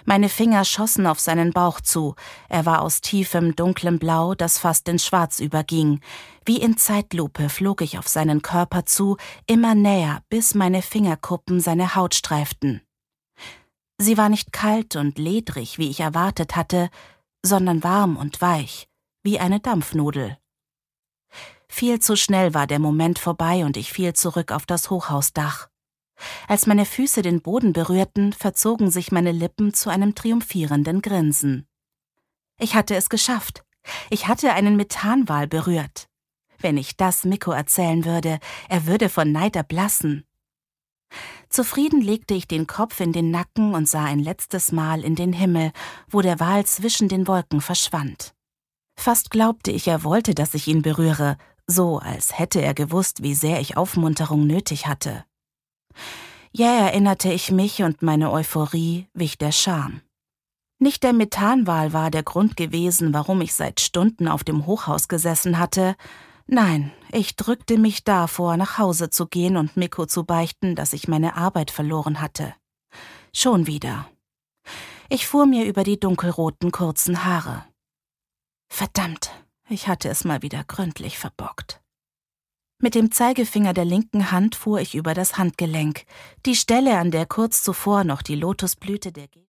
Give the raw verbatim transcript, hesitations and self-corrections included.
Meine Finger schossen auf seinen Bauch zu. Er war aus tiefem, dunklem Blau, das fast in Schwarz überging. Wie in Zeitlupe flog ich auf seinen Körper zu, immer näher, bis meine Fingerkuppen seine Haut streiften. Sie war nicht kalt und ledrig, wie ich erwartet hatte, sondern warm und weich, wie eine Dampfnudel. Viel zu schnell war der Moment vorbei und ich fiel zurück auf das Hochhausdach. Als meine Füße den Boden berührten, verzogen sich meine Lippen zu einem triumphierenden Grinsen. Ich hatte es geschafft. Ich hatte einen Methanwal berührt. Wenn ich das Mikko erzählen würde, er würde vor Neid erblassen. Zufrieden legte ich den Kopf in den Nacken und sah ein letztes Mal in den Himmel, wo der Wal zwischen den Wolken verschwand. Fast glaubte ich, er wollte, dass ich ihn berühre, so als hätte er gewusst, wie sehr ich Aufmunterung nötig hatte. Jäh erinnerte ich mich und meine Euphorie wich der Scham. Nicht der Methanwal war der Grund gewesen, warum ich seit Stunden auf dem Hochhaus gesessen hatte. Nein, ich drückte mich davor, nach Hause zu gehen und Mikko zu beichten, dass ich meine Arbeit verloren hatte. Schon wieder. Ich fuhr mir über die dunkelroten kurzen Haare. Verdammt, ich hatte es mal wieder gründlich verbockt. Mit dem Zeigefinger der linken Hand fuhr ich über das Handgelenk, die Stelle, an der kurz zuvor noch die Lotusblüte der